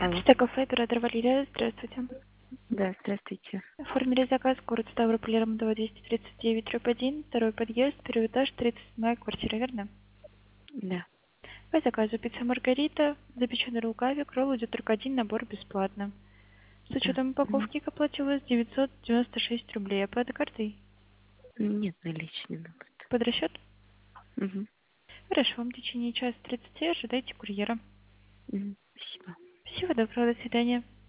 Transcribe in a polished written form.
Алло. Это кафе, оператор Валерия. Здравствуйте. Да, здравствуйте. Оформили заказ, город Ставрополь, Лермонтова, 239/1, второй подъезд, первый этаж, 37-я квартира, верно? Да. По заказу пицца Маргарита, запеченный рукавик, ролл идет только один, набор бесплатно. С Да. учетом упаковки к оплате у вас 996 рублей. Оплата картой? Нет, наличными будут. Под расчет? Угу. Хорошо, вам в течение часа 30 ожидайте курьера. Угу. Спасибо. Всего доброго, до свидания.